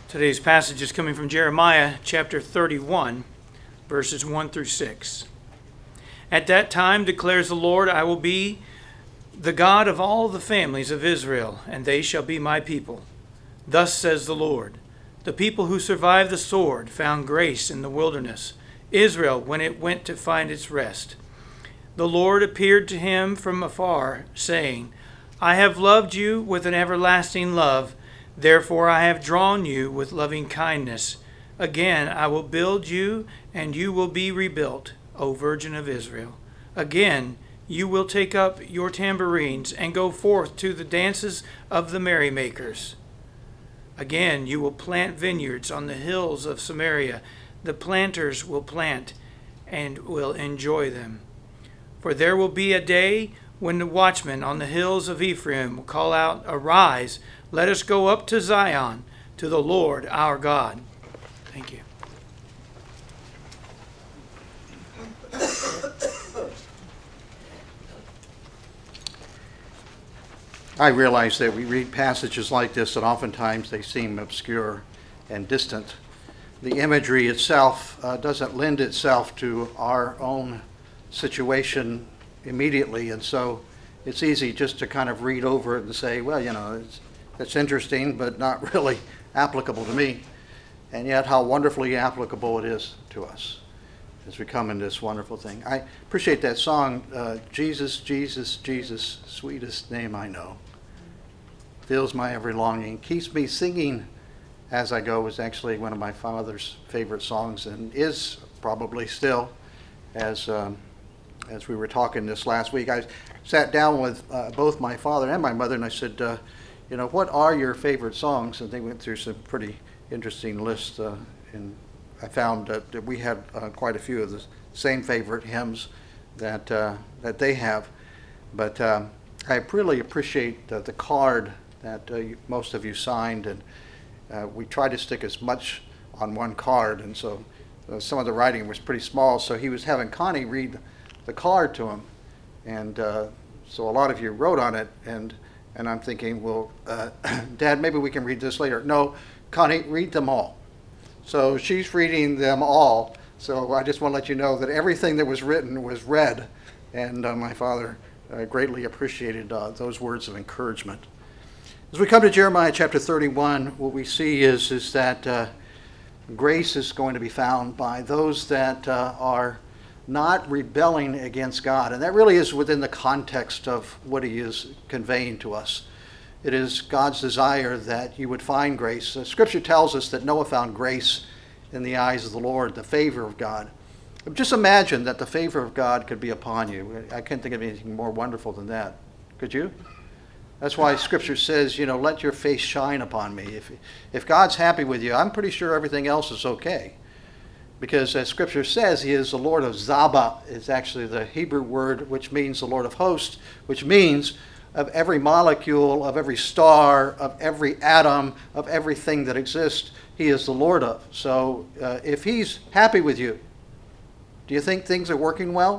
Today's passage is coming from Jeremiah chapter 31, verses 1 through 6. At that time, declares the Lord, I will be the God of all the families of Israel, and they shall be my people. Thus says the Lord, the people who survived the sword found grace in the wilderness, Israel when it went to find its rest. The Lord appeared to him from afar, saying, I have loved you with an everlasting love. Therefore I have drawn you with loving kindness. Again I will build you, and you will be rebuilt, O Virgin of Israel. Again you will take up your tambourines and go forth to the dances of the merrymakers. Again you will plant vineyards on the hills of Samaria. The planters will plant and will enjoy them. For there will be a day when the watchmen on the hills of Ephraim will call out, Arise, let us go up to Zion, to the Lord our God. Thank you. I realize that we read passages like this and oftentimes they seem obscure and distant. The imagery itself doesn't lend itself to our own situation immediately, and so it's easy just to kind of read over it and say, well, it's interesting, but not really applicable to me. And yet how wonderfully applicable it is to us as we come in this wonderful thing. I appreciate that song, Jesus, Jesus, Jesus, sweetest name I know. Fills my every longing, keeps me singing as I go, is actually one of my father's favorite songs and is probably still, as we were talking this last week. I sat down with both my father and my mother and I said, what are your favorite songs? And they went through some pretty interesting lists, and I found that we had quite a few of the same favorite hymns that they have. But I really appreciate the card that most of you signed, and we tried to stick as much on one card, and so some of the writing was pretty small, so he was having Connie read the card to him, and so a lot of you wrote on it, and I'm thinking, well, Dad, maybe we can read this later. No, Connie, read them all. So she's reading them all. So I just want to let you know that everything that was written was read, and my father greatly appreciated those words of encouragement. As we come to Jeremiah chapter 31, what we see is that grace is going to be found by those that are not rebelling against God. And that really is within the context of what he is conveying to us. It is God's desire that you would find grace. Scripture tells us that Noah found grace in the eyes of the Lord, the favor of God. Just imagine that the favor of God could be upon you. I can't think of anything more wonderful than that. Could you? That's why Scripture says, let your face shine upon me. If God's happy with you, I'm pretty sure everything else is okay. Because as Scripture says, he is the Lord of Zaba. It's actually the Hebrew word which means the Lord of hosts, which means of every molecule, of every star, of every atom, of everything that exists, he is the Lord of. So if he's happy with you, do you think things are working well?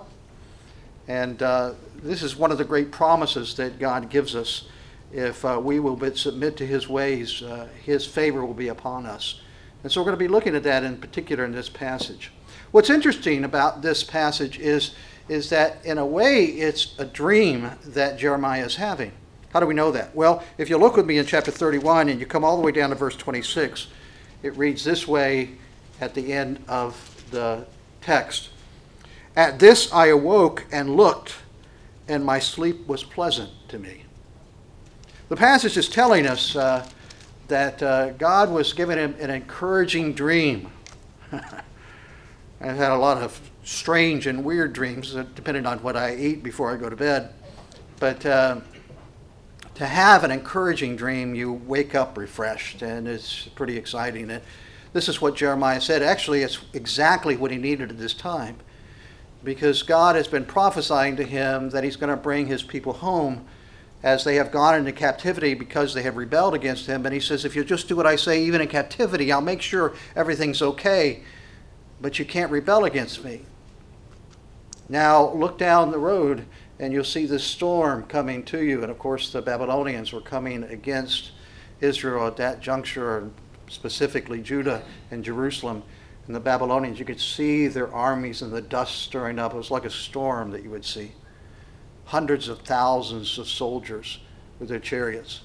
And this is one of the great promises that God gives us. If we will but submit to his ways, his favor will be upon us. And so we're going to be looking at that in particular in this passage. What's interesting about this passage is that in a way it's a dream that Jeremiah is having. How do we know that? Well, if you look with me in chapter 31 and you come all the way down to verse 26, it reads this way at the end of the text. At this I awoke and looked, and my sleep was pleasant to me. The passage is telling us that God was giving him an encouraging dream. I've had a lot of strange and weird dreams, depending on what I eat before I go to bed. But to have an encouraging dream, you wake up refreshed, and it's pretty exciting. And this is what Jeremiah said. Actually, it's exactly what he needed at this time, because God has been prophesying to him that he's going to bring his people home as they have gone into captivity because they have rebelled against him. And he says, if you just do what I say, even in captivity, I'll make sure everything's okay. But you can't rebel against me. Now look down the road and you'll see this storm coming to you. And of course the Babylonians were coming against Israel at that juncture. specifically Judah and Jerusalem, and the Babylonians. You could see their armies and the dust stirring up. It was like a storm that you would see. Hundreds of thousands of soldiers with their chariots.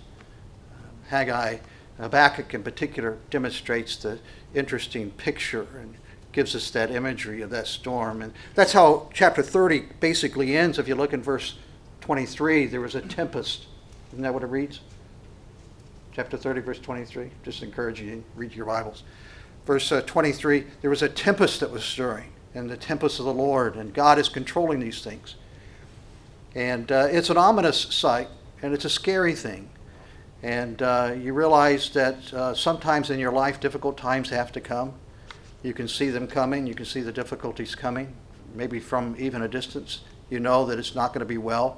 Habakkuk in particular demonstrates the interesting picture and gives us that imagery of that storm. And that's how chapter 30 basically ends. If you look in verse 23, there was a tempest. Isn't that what it reads? Chapter 30, verse 23. Just encourage you to read your Bibles. Verse 23, there was a tempest that was stirring, and the tempest of the Lord, and God is controlling these things. And it's an ominous sight, and it's a scary thing. And you realize that sometimes in your life, difficult times have to come. You can see them coming. You can see the difficulties coming, maybe from even a distance. You know that it's not going to be well.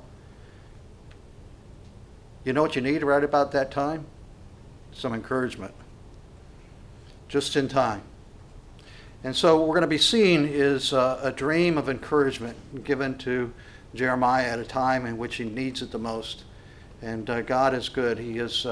You know what you need right about that time? Some encouragement. Just in time. And so what we're going to be seeing is a dream of encouragement given to Jeremiah at a time in which he needs it the most. And God is good. He is,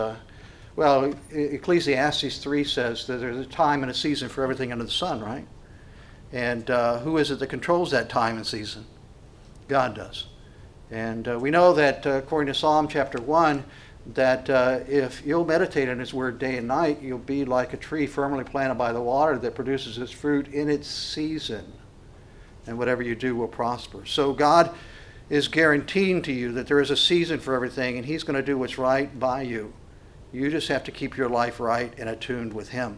Ecclesiastes 3 says that there's a time and a season for everything under the sun, right? And who is it that controls that time and season? God does. And we know that according to Psalm chapter 1, that if you'll meditate on his word day and night, you'll be like a tree firmly planted by the water that produces its fruit in its season. And whatever you do will prosper. So God is guaranteeing to you that there is a season for everything, and he's going to do what's right by you. You just have to keep your life right and attuned with him.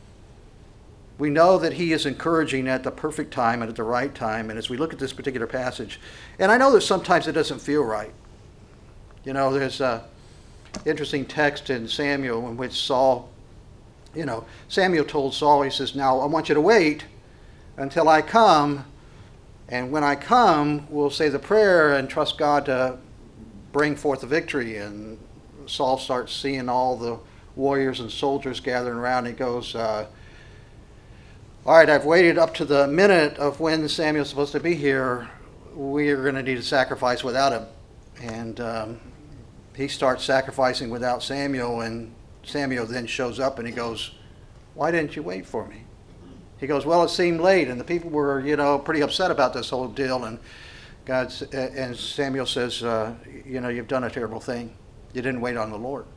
We know that he is encouraging at the perfect time and at the right time. And as we look at this particular passage, and I know that sometimes it doesn't feel right. You know, there's a interesting text in Samuel in which Samuel told Saul, he says, now I want you to wait until I come. And when I come, we'll say the prayer and trust God to bring forth the victory. And Saul starts seeing all the warriors and soldiers gathering around. He goes, all right, I've waited up to the minute of when Samuel's supposed to be here. We are going to need a sacrifice without him. And he starts sacrificing without Samuel. And Samuel then shows up and he goes, why didn't you wait for me? He goes, well, it seemed late, and the people were, pretty upset about this whole deal. And and Samuel says, you've done a terrible thing. You didn't wait on the Lord.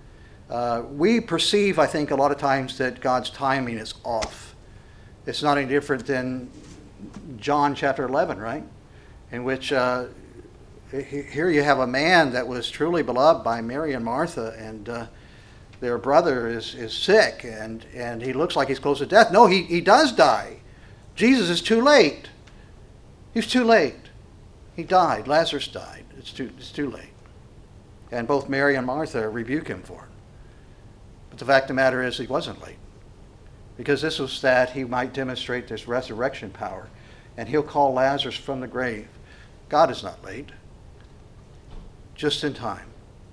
We perceive, I think, a lot of times that God's timing is off. It's not any different than John chapter 11, right? In which here you have a man that was truly beloved by Mary and Martha, and their brother is sick, and he looks like he's close to death. No, he does die. Jesus is too late. He's too late. He died. Lazarus died. It's too late. And both Mary and Martha rebuke him for it. But the fact of the matter is he wasn't late. Because this was that he might demonstrate this resurrection power. And he'll call Lazarus from the grave. God is not late. Just in time.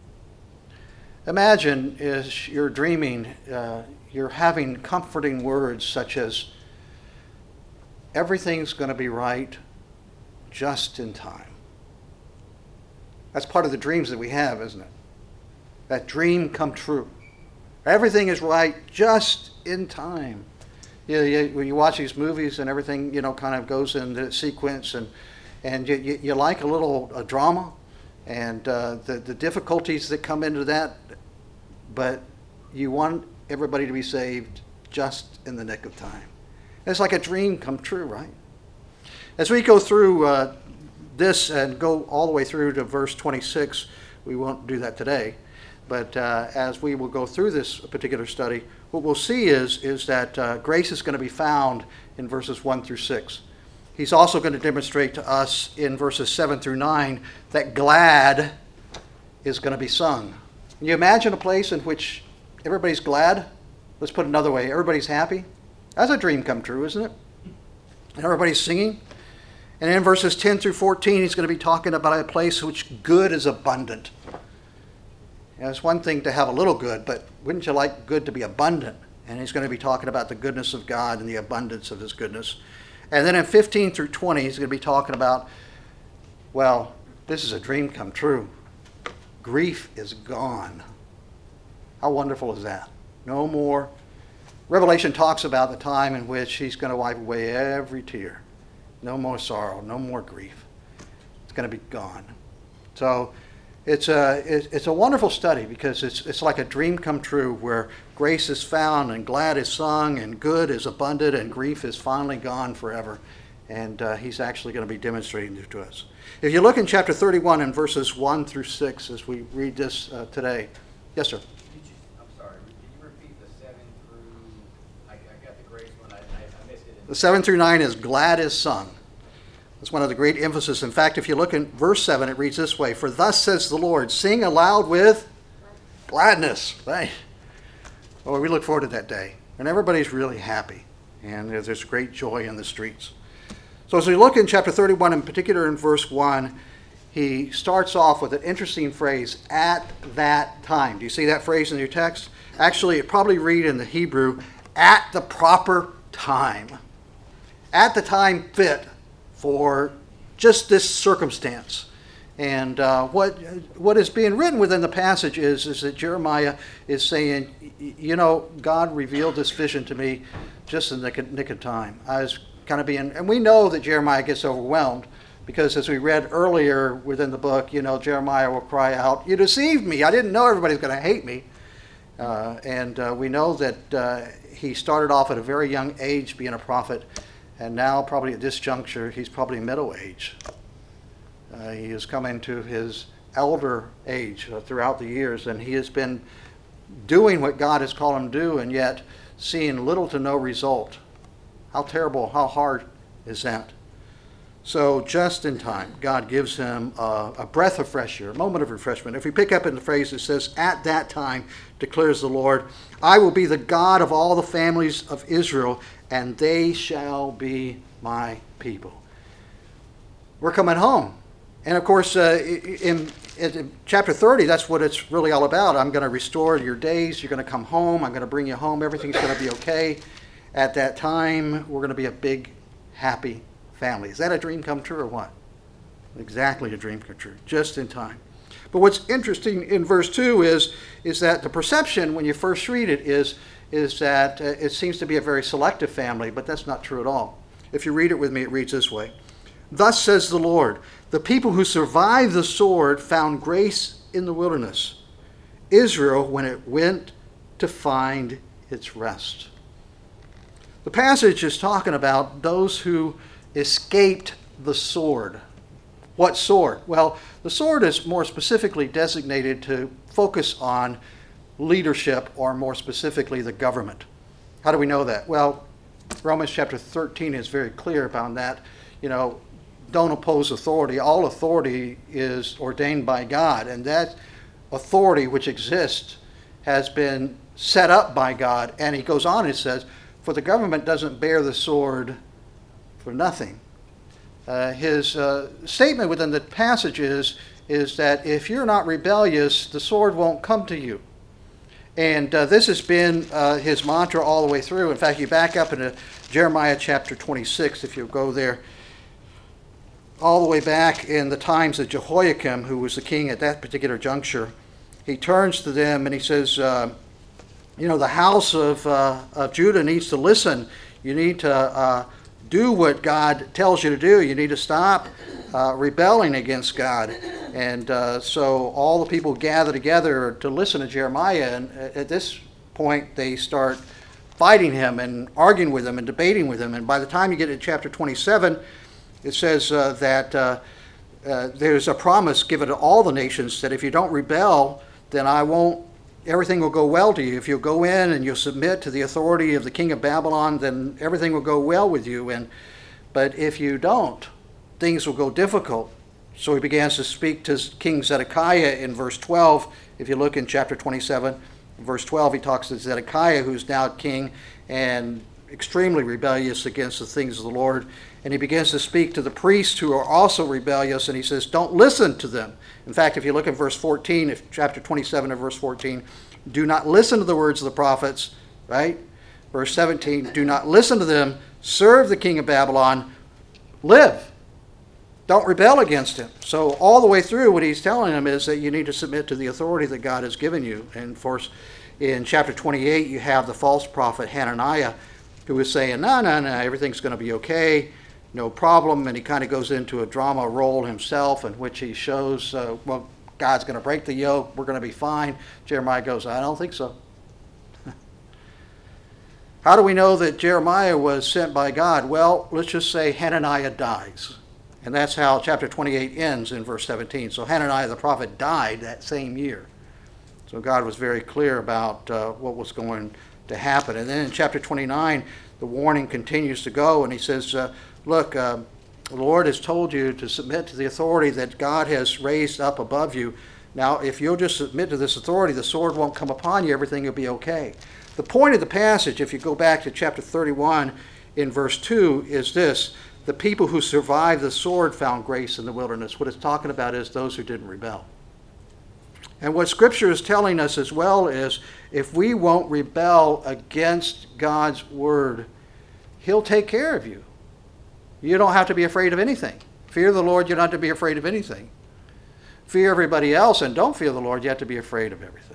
Imagine as you're dreaming, you're having comforting words such as, everything's going to be right just in time. That's part of the dreams that we have, isn't it? That dream come true. Everything is right just in time. When you watch these movies and everything, kind of goes into sequence, and you like a little drama, and the difficulties that come into that, but you want everybody to be saved just in the nick of time. It's like a dream come true, right? As we go through this and go all the way through to verse 26, we won't do that today, but as we will go through this particular study, what we'll see is that grace is going to be found in verses 1 through 6. He's also going to demonstrate to us in verses 7 through 9 that glad is going to be sung. Can you imagine a place in which everybody's glad? Let's put it another way. Everybody's happy. That's a dream come true, isn't it? And everybody's singing. And in verses 10 through 14, he's going to be talking about a place in which good is abundant. It's one thing to have a little good, but wouldn't you like good to be abundant? And he's going to be talking about the goodness of God and the abundance of his goodness. And then in 15 through 20, he's going to be talking about, well, this is a dream come true. Grief is gone. How wonderful is that? No more Revelation talks about the time in which he's going to wipe away every tear. No more sorrow, no more grief. It's going to be gone. So it's a wonderful study because it's like a dream come true where grace is found and glad is sung and good is abundant and grief is finally gone forever. And he's actually going to be demonstrating it to us. If you look in chapter 31 and verses 1 through 6 as we read this today. Yes, sir. I'm sorry. Can you repeat the 7 through? I got the grace one. I missed it. The 7 through 9 is glad is sung. That's one of the great emphasis. In fact, if you look in verse 7, it reads this way: For thus says the Lord, sing aloud with gladness. Right? Well, we look forward to that day. And everybody's really happy. And there's great joy in the streets. So as we look in chapter 31, in particular in verse 1, he starts off with an interesting phrase, at that time. Do you see that phrase in your text? Actually, it probably read in the Hebrew, at the proper time. At the time fit for just this circumstance. And what is being written within the passage is that Jeremiah is saying, you know, God revealed this vision to me just in the nick of time. I was kind of being, and we know that Jeremiah gets overwhelmed because as we read earlier within the book, you know, Jeremiah will cry out, you deceived me. I didn't know everybody's going to hate me. And we know that he started off at a very young age being a prophet. And now, probably at this juncture, he's probably middle age. He has come into his elder age throughout the years, and he has been doing what God has called him to do, and yet seeing little to no result. How terrible, how hard is that? So just in time, God gives him a breath of fresh air, a moment of refreshment. If we pick up in the phrase, it says, at that time, declares the Lord, I will be the God of all the families of Israel, and they shall be my people. We're coming home. And of course, in chapter 30, that's what it's really all about. I'm going to restore your days. You're going to come home. I'm going to bring you home. Everything's going to be okay. At that time, we're going to be a big, happy family. Is that a dream come true or what? Exactly a dream come true, just in time. But what's interesting in verse 2 is that the perception when you first read it is that it seems to be a very selective family, but that's not true at all. If you read it with me, it reads this way. Thus says the Lord, the people who survived the sword found grace in the wilderness. Israel, when it went to find its rest. The passage is talking about those who escaped the sword. What sword? Well, the sword is more specifically designated to focus on leadership, or more specifically, the government. How do we know that? Well, Romans chapter 13 is very clear about that. You know, don't oppose authority. All authority is ordained by God, and that authority which exists has been set up by God. And he goes on and says, for the government doesn't bear the sword for nothing. His statement within the passage is that if you're not rebellious, the sword won't come to you. And this has been his mantra all the way through. In fact, you back up into Jeremiah chapter 26, if you go there, all the way back in the times of Jehoiakim, who was the king at that particular juncture. He turns to them and he says, you know, the house of Judah needs to listen. You need to do what God tells you to do. You need to stop rebelling against God. And so all the people gather together to listen to Jeremiah. And at this point, they start fighting him and arguing with him and debating with him. And by the time you get to chapter 27, it says that there's a promise given to all the nations that if you don't rebel, then everything will go well to you. If you'll go in and you'll submit to the authority of the king of Babylon, then everything will go well with you. But if you don't, things will go difficult. So he begins to speak to King Zedekiah in verse 12. If you look in chapter 27, verse 12, he talks to Zedekiah, who's now king and extremely rebellious against the things of the Lord. And he begins to speak to the priests who are also rebellious, and he says, don't listen to them. In fact, if you look at verse 14, chapter 27 and verse 14, do not listen to the words of the prophets, right? Verse 17, do not listen to them, serve the king of Babylon, live. Don't rebel against him. So all the way through, what he's telling them is that you need to submit to the authority that God has given you. And of course, In chapter 28, you have the false prophet Hananiah, who is saying, no, everything's going to be okay, no problem. And he kind of goes into a drama role himself in which he shows, well, God's going to break the yoke, we're going to be fine. Jeremiah goes, I don't think so. How do we know that Jeremiah was sent by God? Well, let's just say Hananiah dies. And that's how chapter 28 ends in verse 17. So Hananiah the prophet died that same year. So God was very clear about what was going to happen. And then in chapter 29, the warning continues to go, and he says, look, the Lord has told you to submit to the authority that God has raised up above you. Now, if you'll just submit to this authority, the sword won't come upon you, everything will be okay. The point of the passage, if you go back to chapter 31 in verse 2, is this: the people who survived the sword found grace in the wilderness. What it's talking about is those who didn't rebel. And what Scripture is telling us as well is if we won't rebel against God's word, He'll take care of you. You don't have to be afraid of anything. Fear the Lord, you don't have to be afraid of anything. Fear everybody else, and don't fear the Lord, you have to be afraid of everything.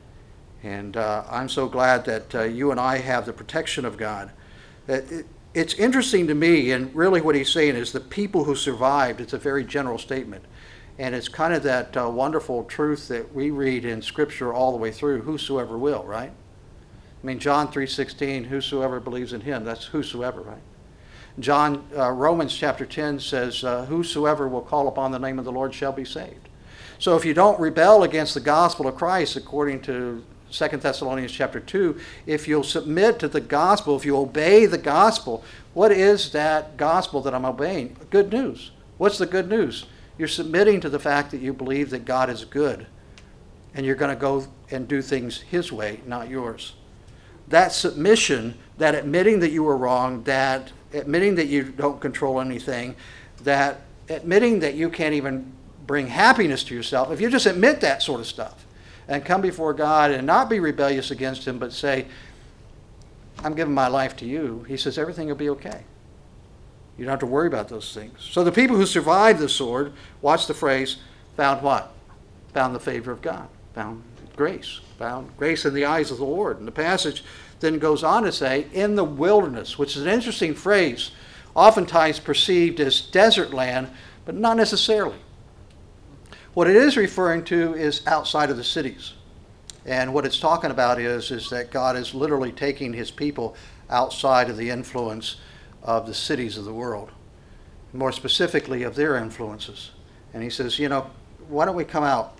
And I'm so glad that you and I have the protection of God. It's interesting to me, and really what he's saying is the people who survived. It's a very general statement. And it's kind of that wonderful truth that we read in Scripture all the way through, whosoever will, right? I mean, John 3:16, whosoever believes in him, that's whosoever, right? Romans chapter 10 says, whosoever will call upon the name of the Lord shall be saved. So if you don't rebel against the gospel of Christ, according to 2 Thessalonians chapter 2, if you'll submit to the gospel, if you obey the gospel, what is that gospel that I'm obeying? Good news. What's the good news? You're submitting to the fact that you believe that God is good, and you're going to go and do things His way, not yours. That submission, that admitting that you were wrong, that admitting that you don't control anything, that admitting that you can't even bring happiness to yourself, if you just admit that sort of stuff and come before God and not be rebellious against Him, but say, I'm giving my life to you, He says everything will be okay. You don't have to worry about those things. So the people who survived the sword, watch the phrase, found what? Found the favor of God, found grace in the eyes of the Lord. And the passage then goes on to say, in the wilderness, which is an interesting phrase, oftentimes perceived as desert land, but not necessarily. What it is referring to is outside of the cities. And what it's talking about is that God is literally taking His people outside of the influence of the cities of the world, more specifically of their influences. And He says, why don't we come out?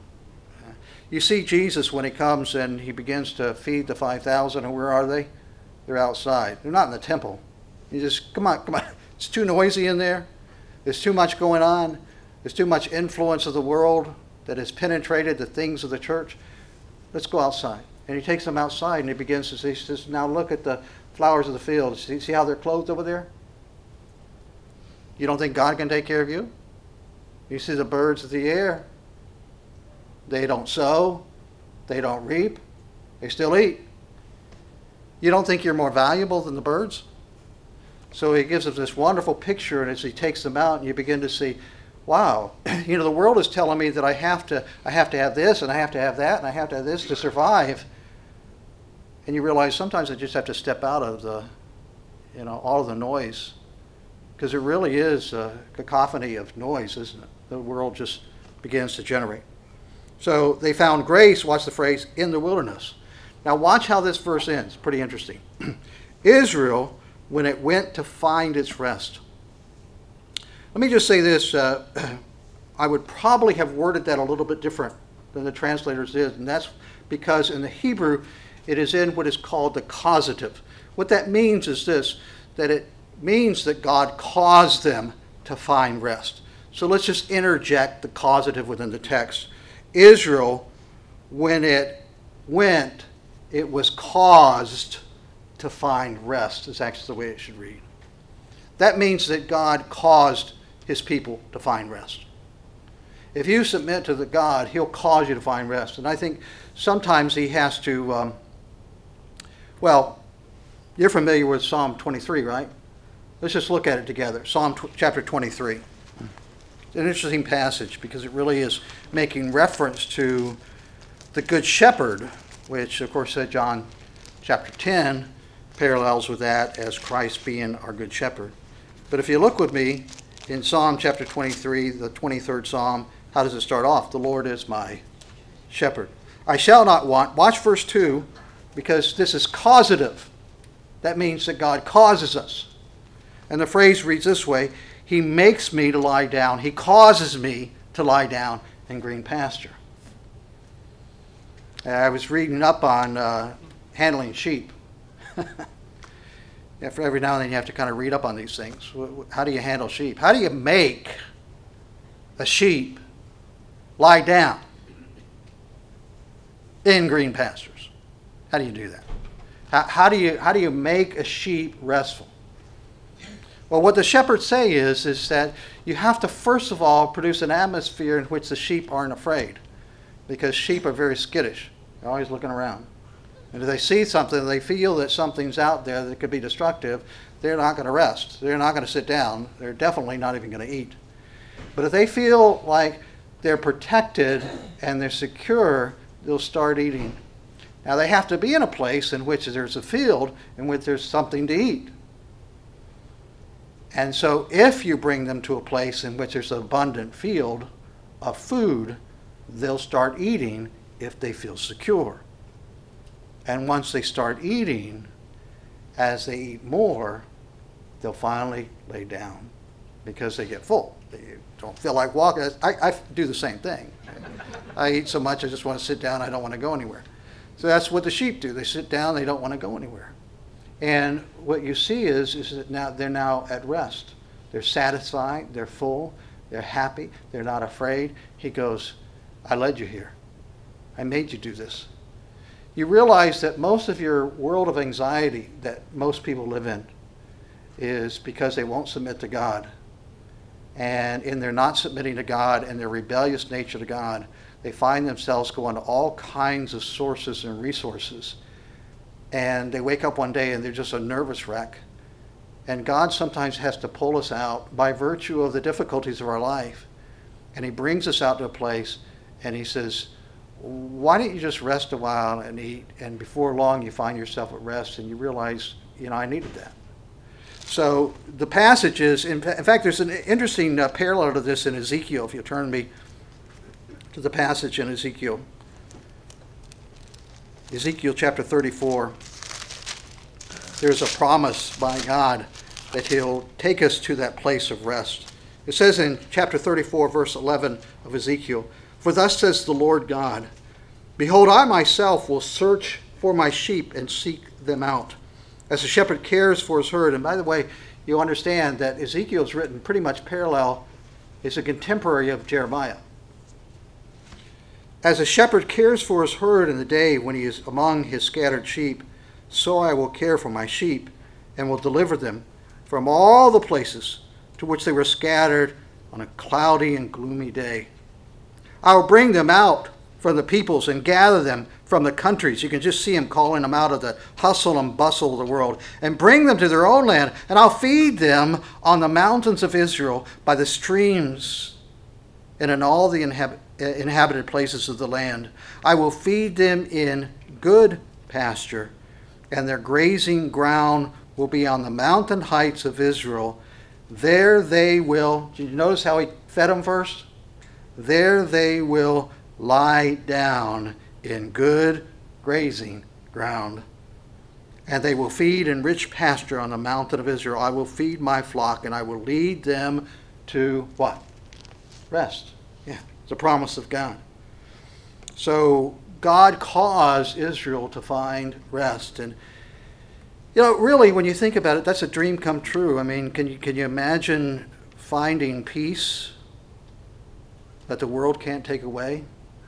You see Jesus when He comes and He begins to feed the 5,000, and where are they? They're outside. They're not in the temple. You just, come on. It's too noisy in there. There's too much going on. There's too much influence of the world that has penetrated the things of the church. Let's go outside. And He takes them outside and He begins to say, He says, now look at the flowers of the field. See how they're clothed over there? You don't think God can take care of you? You see the birds of the air. They don't sow. They don't reap. They still eat. You don't think you're more valuable than the birds? So He gives us this wonderful picture, and as He takes them out, and you begin to see, wow, the world is telling me that I have to have this, and I have to have that, and I have to have this to survive. And you realize sometimes I just have to step out of the, all of the noise, because it really is a cacophony of noise, isn't it? The world just begins to generate. So they found grace, watch the phrase, in the wilderness. Now watch how this verse ends. Pretty interesting. Israel, when it went to find its rest. Let me just say this. I would probably have worded that a little bit different than the translators did, and that's because in the Hebrew, it is in what is called the causative. What that means is this, that it means that God caused them to find rest. So let's just interject the causative within the text. Israel, when it went, it was caused to find rest, is actually the way it should read. That means that God caused His people to find rest. If you submit to the God, He'll cause you to find rest. And I think sometimes He has to, you're familiar with Psalm 23, right? Let's just look at it together. Psalm chapter 23. It's an interesting passage because it really is making reference to the Good Shepherd which of course John chapter 10 parallels with that as Christ being our good shepherd. But if you look with me in Psalm chapter 23, the 23rd Psalm, how does it start off? The Lord is my shepherd. I shall not want. Watch verse 2, because this is causative. That means that God causes us. And the phrase reads this way: He makes me to lie down. He causes me to lie down in green pasture. I was reading up on handling sheep. For every now and then you have to kind of read up on these things. How do you handle sheep? How do you make a sheep lie down in green pastures? How do you do that? How do you make a sheep restful? Well, what the shepherds say is that you have to first of all produce an atmosphere in which the sheep aren't afraid, because sheep are very skittish. They're always looking around. And if they see something, they feel that something's out there that could be destructive, they're not going to rest. They're not going to sit down. They're definitely not even going to eat. But if they feel like they're protected and they're secure, they'll start eating. Now, they have to be in a place in which there's a field in which there's something to eat. And so if you bring them to a place in which there's an abundant field of food, they'll start eating if they feel secure. And once they start eating, as they eat more, they'll finally lay down because they get full. They don't feel like walking. I do the same thing. I eat so much I just want to sit down. I don't want to go anywhere. So that's what the sheep do. They sit down. They don't want to go anywhere. And what you see is that now they're now at rest. They're satisfied. They're full. They're happy. They're not afraid. He goes, I led you here. I made you do this. You realize that most of your world of anxiety that most people live in is because they won't submit to God. And in their not submitting to God and their rebellious nature to God, they find themselves going to all kinds of sources and resources. And they wake up one day and they're just a nervous wreck. And God sometimes has to pull us out by virtue of the difficulties of our life. And he brings us out to a place and he says, why don't you just rest a while and eat? And before long, you find yourself at rest and you realize, I needed that. So the passage is, in fact, there's an interesting parallel to this in Ezekiel. If you turn me to the passage in Ezekiel. Ezekiel chapter 34. There's a promise by God that he'll take us to that place of rest. It says in chapter 34, verse 11 of Ezekiel, For thus says the Lord God, Behold, I myself will search for my sheep and seek them out, as a shepherd cares for his herd. And by the way, you understand that Ezekiel is written pretty much parallel. It's a contemporary of Jeremiah. As a shepherd cares for his herd in the day when he is among his scattered sheep, so I will care for my sheep and will deliver them from all the places to which they were scattered on a cloudy and gloomy day. I will bring them out from the peoples and gather them from the countries. You can just see him calling them out of the hustle and bustle of the world and bring them to their own land. And I'll feed them on the mountains of Israel, by the streams, and in all the inhabited places of the land. I will feed them in good pasture, and their grazing ground will be on the mountain heights of Israel. There they will, did you notice how he fed them first? There they will lie down in good grazing ground. And they will feed in rich pasture on the mountain of Israel. I will feed my flock, and I will lead them to what? Rest. Yeah, it's a promise of God. So God caused Israel to find rest. And really, when you think about it, that's a dream come true. I mean, can you imagine finding peace that the world can't take away?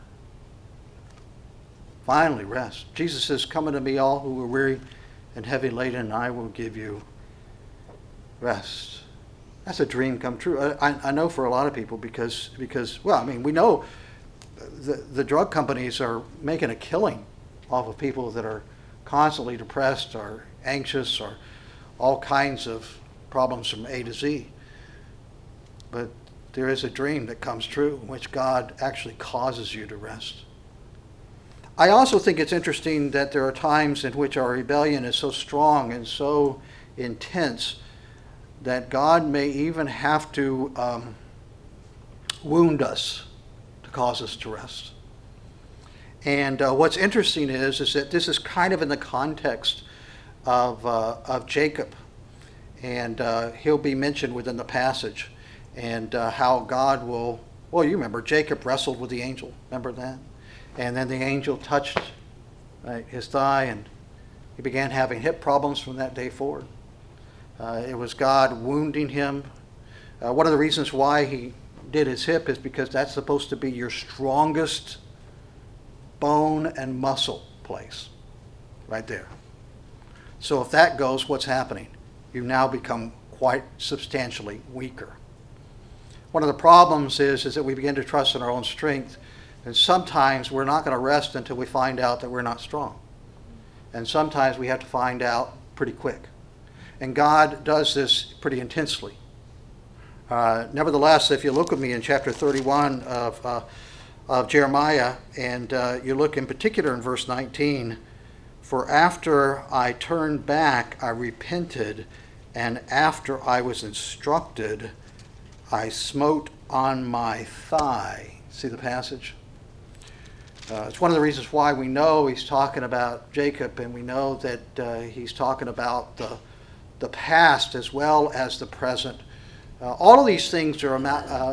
Finally, rest. Jesus says, Come unto me, all who are weary and heavy laden, and I will give you rest. That's a dream come true. I know for a lot of people because we know the drug companies are making a killing off of people that are constantly depressed or anxious or all kinds of problems from A to Z. But there is a dream that comes true in which God actually causes you to rest. I also think it's interesting that there are times in which our rebellion is so strong and so intense that God may even have to wound us to cause us to rest. And what's interesting is that this is kind of in the context of Jacob, and he'll be mentioned within the passage, and how God will. Well, you remember Jacob wrestled with the angel. Remember that? And then the angel touched his thigh, and he began having hip problems from that day forward. It was God wounding him. One of the reasons why he did his hip is because that's supposed to be your strongest bone and muscle place, right there. So if that goes, what's happening? You now become quite substantially weaker. One of the problems is that we begin to trust in our own strength, and sometimes we're not going to rest until we find out that we're not strong. And sometimes we have to find out pretty quick. And God does this pretty intensely. Nevertheless, if you look with me in chapter 31 of Jeremiah, and you look in particular in verse 19, "For after I turned back, I repented, and after I was instructed, I smote on my thigh." See the passage? It's one of the reasons why we know he's talking about Jacob, and we know that he's talking about the past as well as the present. All of these things are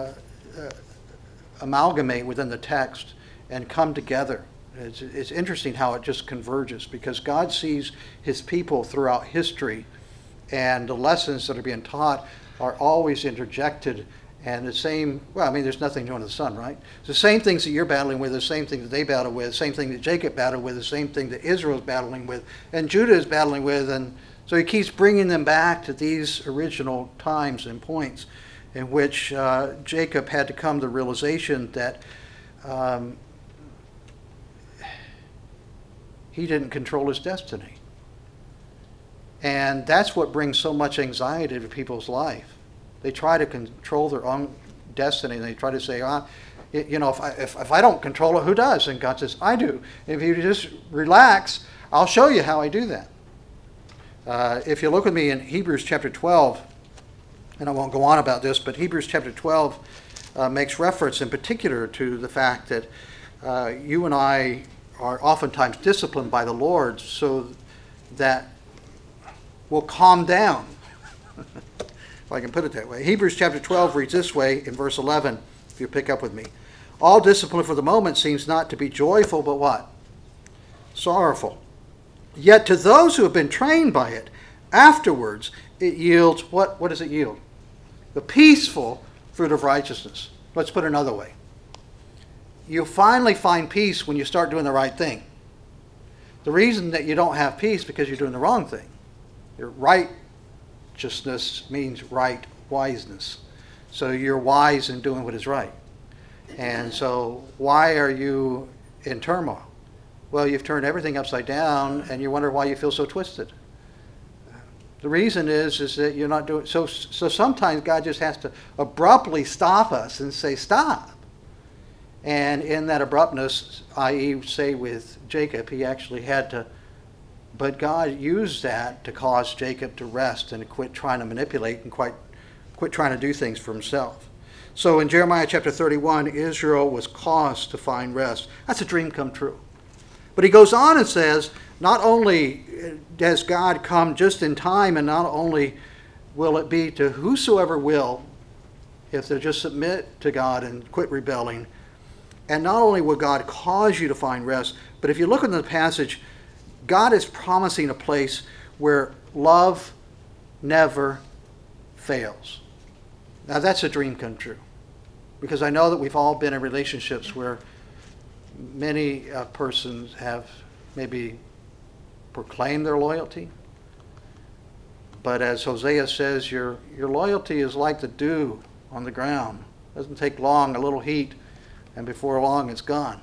amalgamate within the text and come together. It's interesting how it just converges, because God sees his people throughout history, and the lessons that are being taught are always interjected. And the same, well, I mean, there's nothing new under the sun, right? It's the same things that you're battling with, the same thing that they battle with, the same thing that Jacob battled with, the same thing that Israel's battling with, and Judah is battling with. And so he keeps bringing them back to these original times and points in which Jacob had to come to the realization that he didn't control his destiny. And that's what brings so much anxiety to people's life. They try to control their own destiny. They try to say, if I don't control it, who does? And God says, I do. If you just relax, I'll show you how I do that. If you look with me in Hebrews chapter 12, and I won't go on about this, but Hebrews chapter 12 makes reference in particular to the fact that you and I are oftentimes disciplined by the Lord so that we'll calm down. If I can put it that way. Hebrews chapter 12 reads this way in verse 11, if you pick up with me. "All discipline for the moment seems not to be joyful, but what? Sorrowful. Yet to those who have been trained by it, afterwards it yields," what does it yield? "The peaceful fruit of righteousness." Let's put it another way. You finally find peace when you start doing the right thing. The reason that you don't have peace is because you're doing the wrong thing. Your righteousness means right wiseness. So you're wise in doing what is right. And so why are you in turmoil? Well, you've turned everything upside down, and you wonder why you feel so twisted. The reason is that you're not doing so sometimes God just has to abruptly stop us and say, stop. And in that abruptness, i.e., say with Jacob, he actually had to, but God used that to cause Jacob to rest and to quit trying to manipulate and quit trying to do things for himself. So in Jeremiah chapter 31, Israel was caused to find rest. That's a dream come true. But he goes on and says, not only does God come just in time, and not only will it be to whosoever will, if they'll just submit to God and quit rebelling, and not only will God cause you to find rest, but if you look in the passage, God is promising a place where love never fails. Now that's a dream come true. Because I know that we've all been in relationships where many persons have maybe proclaimed their loyalty. But as Hosea says, your loyalty is like the dew on the ground. It doesn't take long, a little heat, and before long it's gone.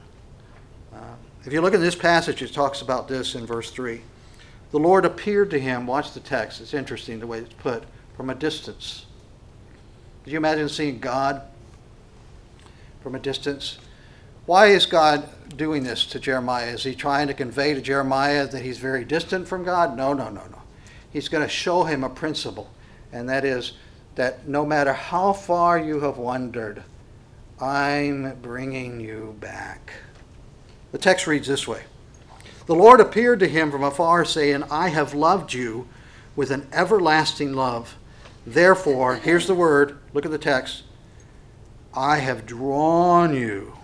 If you look at this passage, it talks about this in verse 3. The Lord appeared to him, watch the text, it's interesting the way it's put, from a distance. Could you imagine seeing God from a distance? Why is God doing this to Jeremiah? Is he trying to convey to Jeremiah that he's very distant from God? No. He's going to show him a principle, and that is that no matter how far you have wandered, I'm bringing you back. The text reads this way. The Lord appeared to him from afar, saying, I have loved you with an everlasting love. Therefore, here's the word, look at the text, I have drawn you.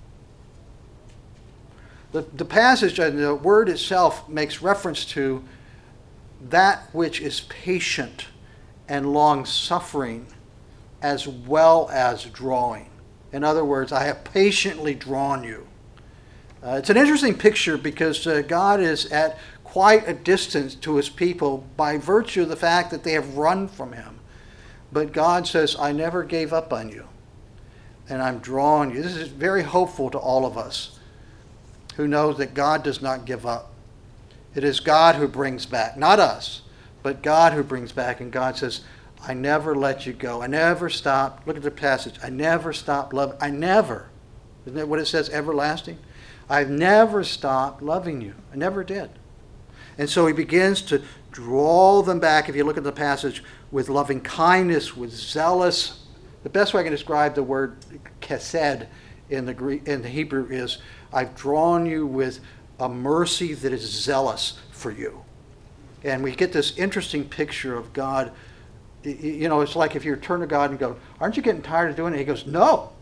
The passage, the word itself makes reference to that which is patient and long-suffering as well as drawing. In other words, I have patiently drawn you. It's an interesting picture because God is at quite a distance to his people by virtue of the fact that they have run from him. But God says, I never gave up on you, and I'm drawing you. This is very hopeful to all of us who know that God does not give up. It is God who brings back, not us, but God who brings back. And God says, I never let you go. I never stopped. Look at the passage. I never stopped loving. I never. Isn't that what it says? Everlasting. I've never stopped loving you. I never did. And so he begins to draw them back, if you look at the passage, with loving kindness, with zealous. The best way I can describe the word chesed in the Hebrew is, I've drawn you with a mercy that is zealous for you. And we get this interesting picture of God. You know, it's like if you turn to God and go, aren't you getting tired of doing it? He goes, no.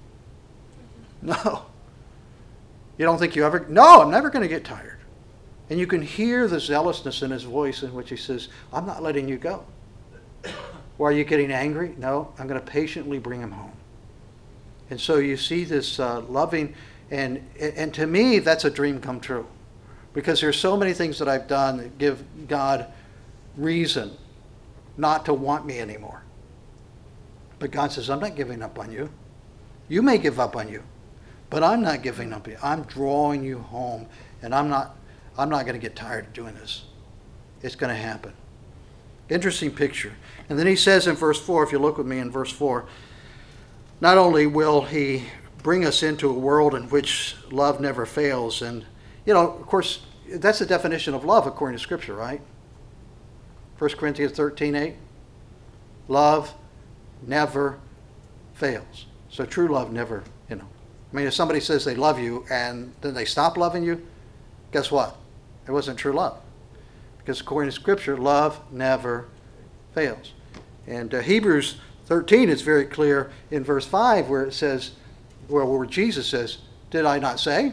You don't think you ever? No, I'm never going to get tired. And you can hear the zealousness in his voice in which he says, I'm not letting you go. Or are you getting angry? No, I'm going to patiently bring him home. And so you see this loving, and to me, that's a dream come true. Because there's so many things that I've done that give God reason not to want me anymore. But God says, I'm not giving up on you. You may give up on you, but I'm not giving up on you. I'm drawing you home, and I'm not going to get tired of doing this. It's going to happen. Interesting picture. And then he says in verse 4, if you look with me in verse 4, not only will he bring us into a world in which love never fails, and, you know, of course, that's the definition of love according to Scripture, right? 1 Corinthians 13:8. Love never fails. So true love never, I mean, if somebody says they love you and then they stop loving you, guess what? It wasn't true love. Because according to Scripture, love never fails. And Hebrews 13 is very clear in verse 5 where it says, where Jesus says, did I not say?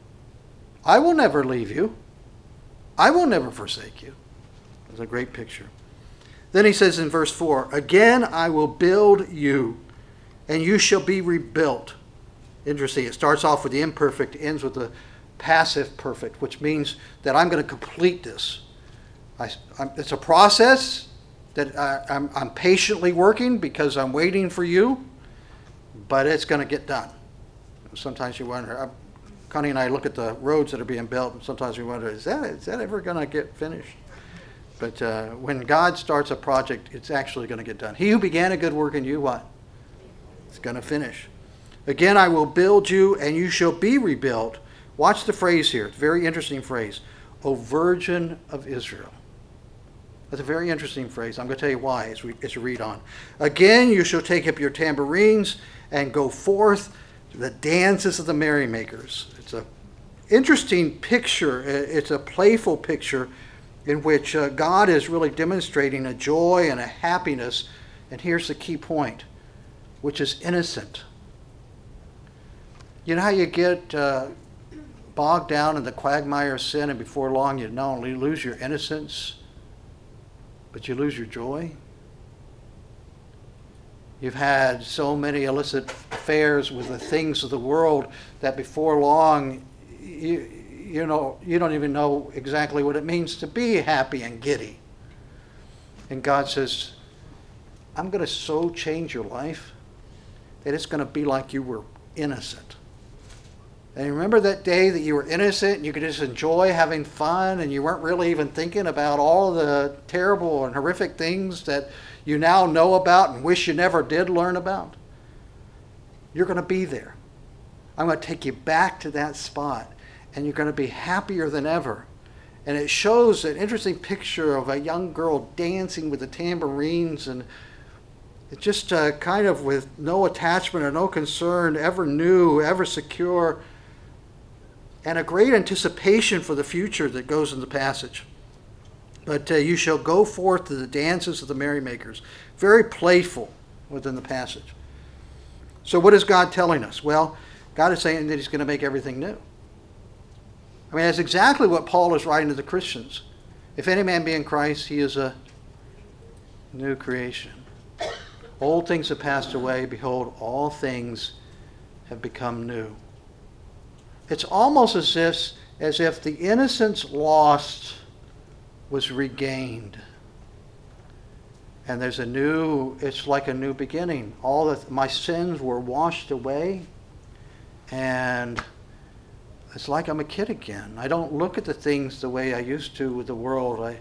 I will never leave you. I will never forsake you. It's a great picture. Then he says in verse 4, again I will build you, and you shall be rebuilt. Interesting. It starts off with the imperfect, ends with the passive perfect, which means that I'm going to complete this. It's a process that I'm patiently working because I'm waiting for you, but it's going to get done. Sometimes you wonder, Connie and I look at the roads that are being built, and sometimes we wonder, is that ever going to get finished? But when God starts a project, it's actually going to get done. He who began a good work in you, what? It's going to finish. Again, I will build you, and you shall be rebuilt. Watch the phrase here. It's a very interesting phrase. O Virgin of Israel. That's a very interesting phrase. I'm going to tell you why as we read on. Again, you shall take up your tambourines and go forth to the dances of the merrymakers. It's an interesting picture. It's a playful picture in which God is really demonstrating a joy and a happiness. And here's the key point, which is innocent. You know how you get bogged down in the quagmire of sin, and before long you not only lose your innocence, but you lose your joy? You've had so many illicit affairs with the things of the world that before long you don't even know exactly what it means to be happy and giddy. And God says, I'm going to so change your life that it's going to be like you were innocent. And remember that day that you were innocent and you could just enjoy having fun and you weren't really even thinking about all the terrible and horrific things that you now know about and wish you never did learn about? You're going to be there. I'm going to take you back to that spot, and you're going to be happier than ever. And it shows an interesting picture of a young girl dancing with the tambourines, and it's just kind of with no attachment or no concern, ever new, ever secure, and a great anticipation for the future that goes in the passage. But you shall go forth to the dances of the merrymakers. Very playful within the passage. So what is God telling us? Well, God is saying that he's going to make everything new. I mean, that's exactly what Paul is writing to the Christians. If any man be in Christ, he is a new creation. Old things have passed away. Behold, all things have become new. It's almost as if the innocence lost was regained. And there's it's like a new beginning. My sins were washed away, and it's like I'm a kid again. I don't look at the things the way I used to with the world.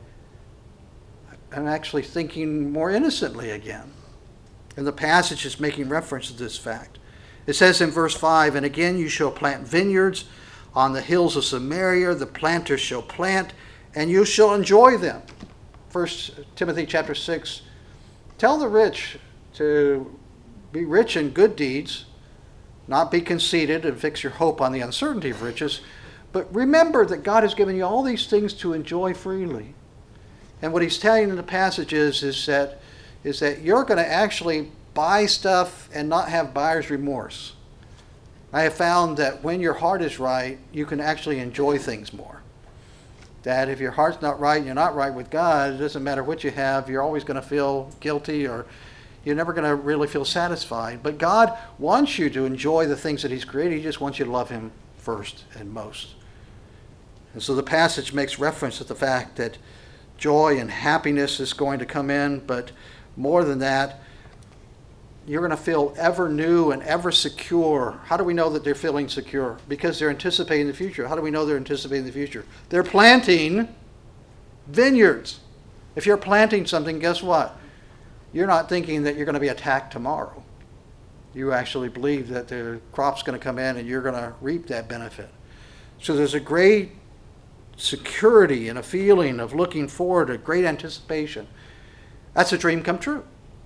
I'm actually thinking more innocently again. And the passage is making reference to this fact. It says in verse 5, and again you shall plant vineyards on the hills of Samaria. The planters shall plant, and you shall enjoy them. 1 Timothy chapter 6. Tell the rich to be rich in good deeds, not be conceited and fix your hope on the uncertainty of riches, but remember that God has given you all these things to enjoy freely. And what he's telling in the passage is that you're going to actually buy stuff and not have buyer's remorse. I have found that when your heart is right, you can actually enjoy things more. That if your heart's not right and you're not right with God, it doesn't matter what you have, you're always going to feel guilty, or you're never going to really feel satisfied. But God wants you to enjoy the things that he's created. He just wants you to love him first and most. And so the passage makes reference to the fact that joy and happiness is going to come in, but more than that, you're going to feel ever new and ever secure. How do we know that they're feeling secure? Because they're anticipating the future. How do we know they're anticipating the future? They're planting vineyards. If you're planting something, guess what? You're not thinking that you're going to be attacked tomorrow. You actually believe that the crop's going to come in and you're going to reap that benefit. So there's a great security and a feeling of looking forward, a great anticipation. That's a dream come true.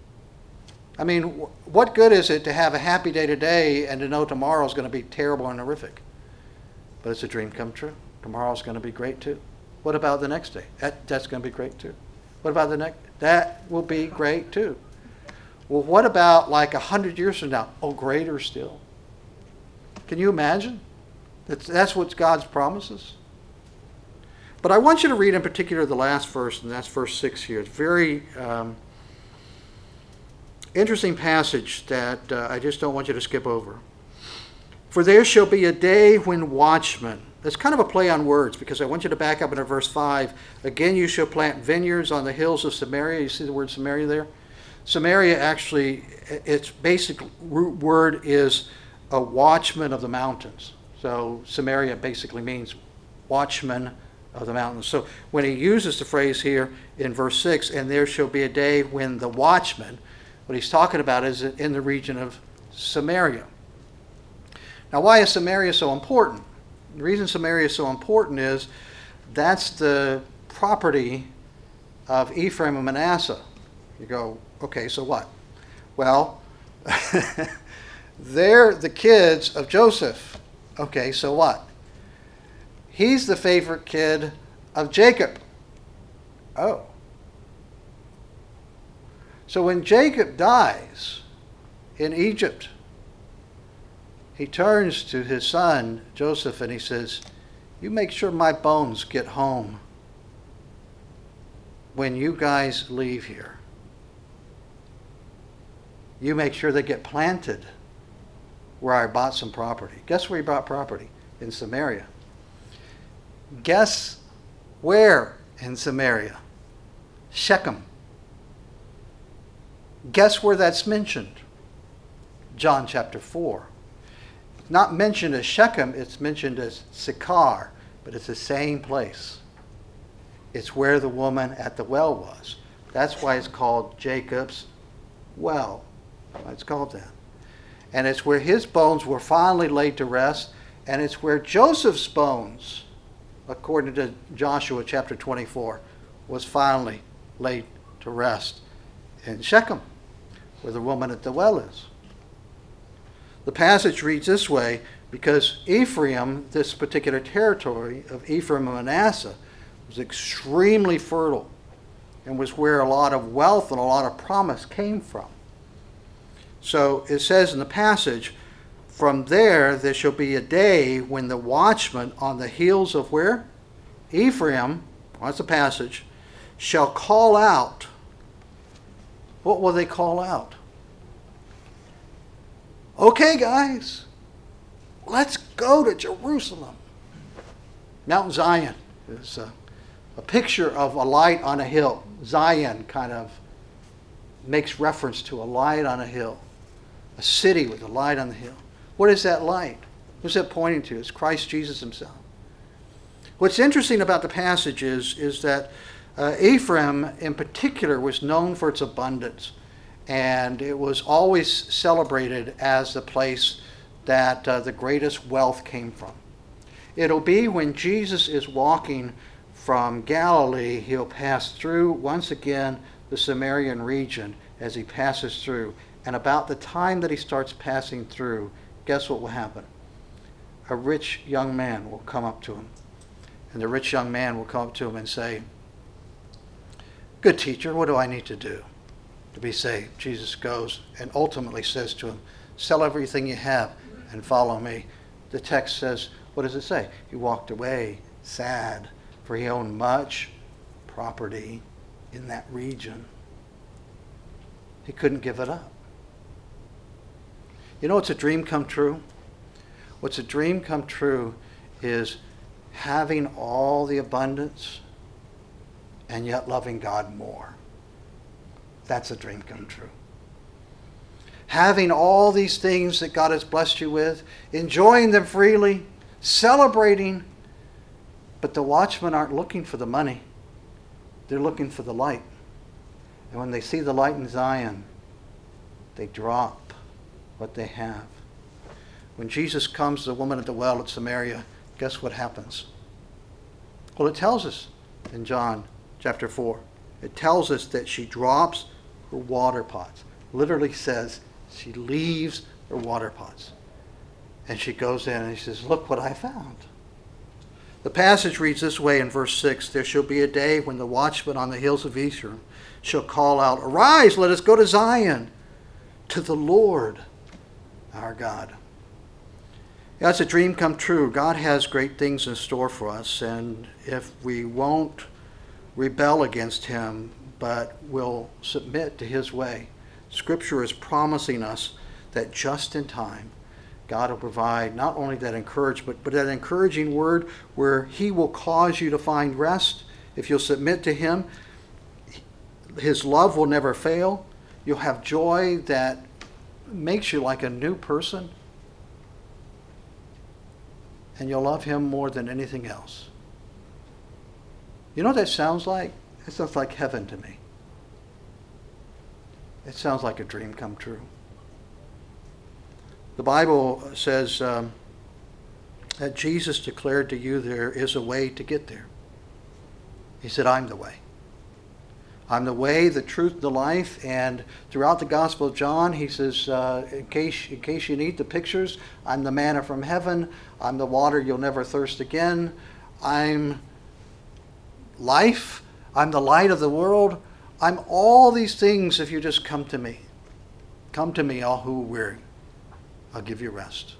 I mean, what good is it to have a happy day today and to know tomorrow's going to be terrible and horrific? But it's a dream come true. Tomorrow's going to be great too. What about the next day? That's going to be great too. What about the next? That will be great too. Well, what about like 100 years from now? Oh, greater still. Can you imagine? That's what God's promises. But I want you to read in particular the last verse, and that's verse 6 here. It's very interesting passage that I just don't want you to skip over. For there shall be a day when watchmen. That's kind of a play on words, because I want you to back up into verse 5. Again, you shall plant vineyards on the hills of Samaria. You see the word Samaria there? Samaria actually, its basic root word is a watchman of the mountains. So Samaria basically means watchman of the mountains. So when he uses the phrase here in verse 6, and there shall be a day when the watchman, what he's talking about is in the region of Samaria. Now, why is Samaria so important? The reason Samaria is so important is that's the property of Ephraim and Manasseh. You go, okay, so what? Well, they're the kids of Joseph. Okay, so what? He's the favorite kid of Jacob. Oh. So when Jacob dies in Egypt, he turns to his son, Joseph, and he says, you make sure my bones get home when you guys leave here. You make sure they get planted where I bought some property. Guess where he bought property? In Samaria. Guess where in Samaria? Shechem. Guess where that's mentioned? John chapter 4. It's not mentioned as Shechem, it's mentioned as Sychar, but it's the same place. It's where the woman at the well was. That's why it's called Jacob's well. That's why it's called that. And it's where his bones were finally laid to rest. And it's where Joseph's bones, according to Joshua chapter 24, was finally laid to rest in Shechem, where the woman at the well is. The passage reads this way because Ephraim, this particular territory of Ephraim and Manasseh, was extremely fertile and was where a lot of wealth and a lot of promise came from. So it says in the passage, from there shall be a day when the watchman on the hills of where? Ephraim, that's the passage, shall call out. What will they call out? Okay, guys, let's go to Jerusalem. Mount Zion is a picture of a light on a hill. Zion kind of makes reference to a light on a hill, a city with a light on the hill. What is that light? What's that pointing to? It's Christ Jesus himself. What's interesting about the passage is that Ephraim in particular was known for its abundance, and it was always celebrated as the place that the greatest wealth came from. It'll be when Jesus is walking from Galilee, he'll pass through once again the Samaritan region as he passes through. And about the time that he starts passing through, guess what will happen? A rich young man will come up to him. And the rich young man will come up to him and say, "Good teacher, what do I need to do to be saved?" Jesus goes and ultimately says to him, "Sell everything you have and follow me." The text says, what does it say? He walked away sad, for he owned much property in that region. He couldn't give it up. You know what's a dream come true? What's a dream come true is having all the abundance and yet loving God more. That's a dream come true. Having all these things that God has blessed you with, enjoying them freely, celebrating, but the watchmen aren't looking for the money. They're looking for the light. And when they see the light in Zion, they drop what they have. When Jesus comes to the woman at the well at Samaria, guess what happens? Well, it tells us in John chapter 4. It tells us that she drops her water pots. Literally says she leaves her water pots. And she goes in and she says, "Look what I found." The passage reads this way in verse 6. There shall be a day when the watchman on the hills of Ephraim shall call out, "Arise, let us go to Zion, to the Lord our God." That's a dream come true. God has great things in store for us, and if we won't rebel against him, but will submit to his way, Scripture is promising us that just in time, God will provide not only that encouragement, but that encouraging word where he will cause you to find rest. If you'll submit to him, his love will never fail. You'll have joy that makes you like a new person. And you'll love him more than anything else. You know what that sounds like? It sounds like heaven to me. It sounds like a dream come true. The Bible says that Jesus declared to you there is a way to get there. He said, "I'm the way. I'm the way, the truth, the life." And throughout the Gospel of John, he says, in case you need the pictures, I'm the manna from heaven. I'm the water you'll never thirst again. I'm life. I'm the light of the world. I'm all these things if you just come to me. Come to me, all who are weary. I'll give you rest.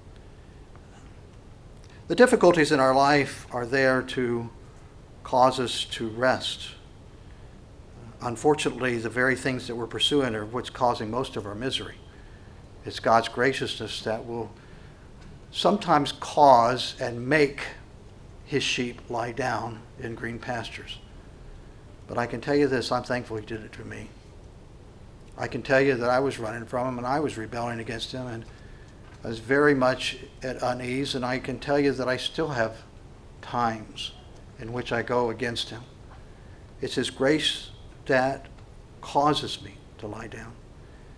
The difficulties in our life are there to cause us to rest. Unfortunately, the very things that we're pursuing are what's causing most of our misery. It's God's graciousness that will sometimes cause and make his sheep lie down in green pastures. But I can tell you this, I'm thankful he did it for me. I can tell you that I was running from him and I was rebelling against him and I was very much at unease, and I can tell you that I still have times in which I go against him. It's his grace that causes me to lie down.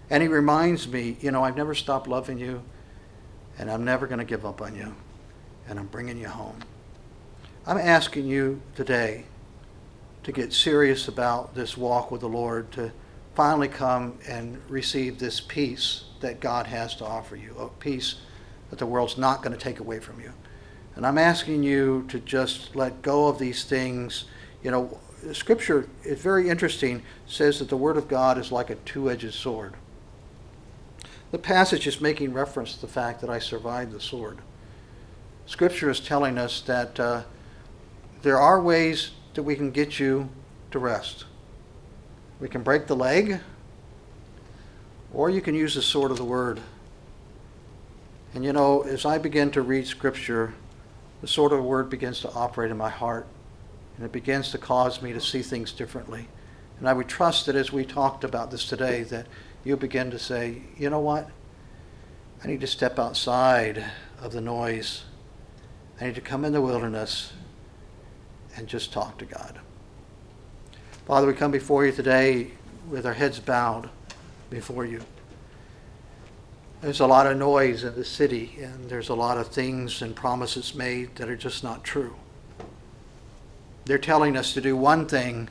And he reminds me, I've never stopped loving you, and I'm never going to give up on you, and I'm bringing you home. I'm asking you today to get serious about this walk with the Lord, to finally come and receive this peace that God has to offer you, a peace that the world's not going to take away from you. And I'm asking you to just let go of these things. Scripture is very interesting, says that the Word of God is like a two-edged sword. The passage is making reference to the fact that I survived the sword. Scripture is telling us that there are ways that we can get you to rest. We can break the leg, or you can use the sword of the Word. And as I begin to read Scripture, the sword of the Word begins to operate in my heart, and it begins to cause me to see things differently. And I would trust that as we talked about this today, that you'll begin to say, you know what? I need to step outside of the noise. I need to come in the wilderness and just talk to God. Father, we come before you today with our heads bowed before you. There's a lot of noise in the city, and there's a lot of things and promises made that are just not true. They're telling us to do one thing,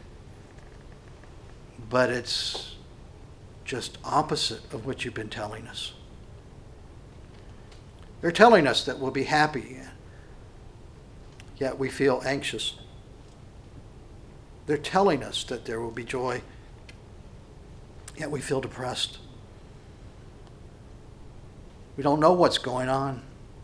but it's just opposite of what you've been telling us. They're telling us that we'll be happy, yet we feel anxious. They're telling us that there will be joy, yet we feel depressed. We don't know what's going on.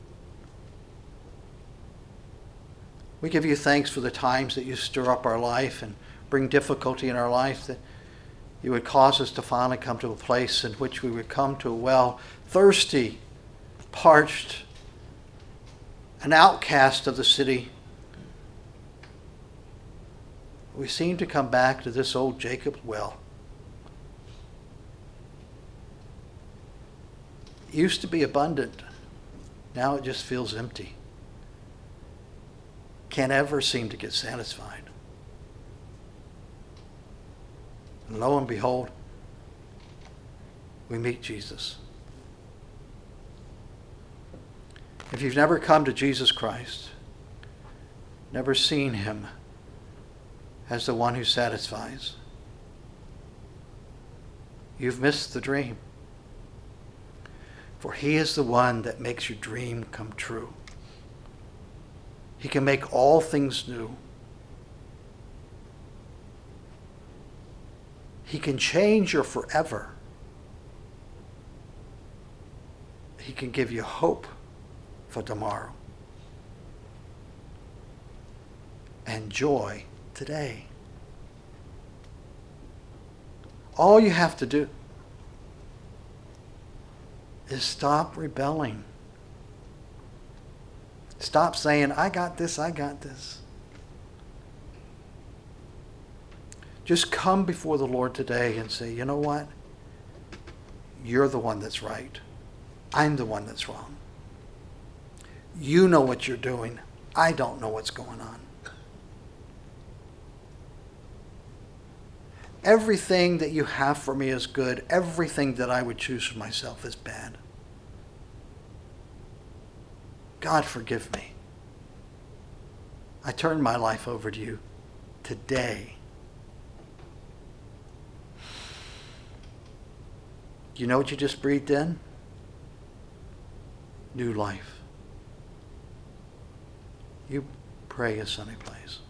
We give you thanks for the times that you stir up our life and bring difficulty in our life, that you would cause us to finally come to a place in which we would come to a well, thirsty, parched, an outcast of the city. We seem to come back to this old Jacob's well. It used to be abundant. Now it just feels empty. Can't ever seem to get satisfied. And lo and behold, we meet Jesus. If you've never come to Jesus Christ, never seen him as the one who satisfies, you've missed the dream. For he is the one that makes your dream come true. He can make all things new. He can change your forever. He can give you hope for tomorrow and joy today. All you have to do is stop rebelling. Stop saying, I got this, I got this. Just come before the Lord today and say, you know what? You're the one that's right. I'm the one that's wrong. You know what you're doing. I don't know what's going on. Everything that you have for me is good. Everything that I would choose for myself is bad. God, forgive me. I turn my life over to you today. You know what you just breathed in? New life. You pray a sunny place.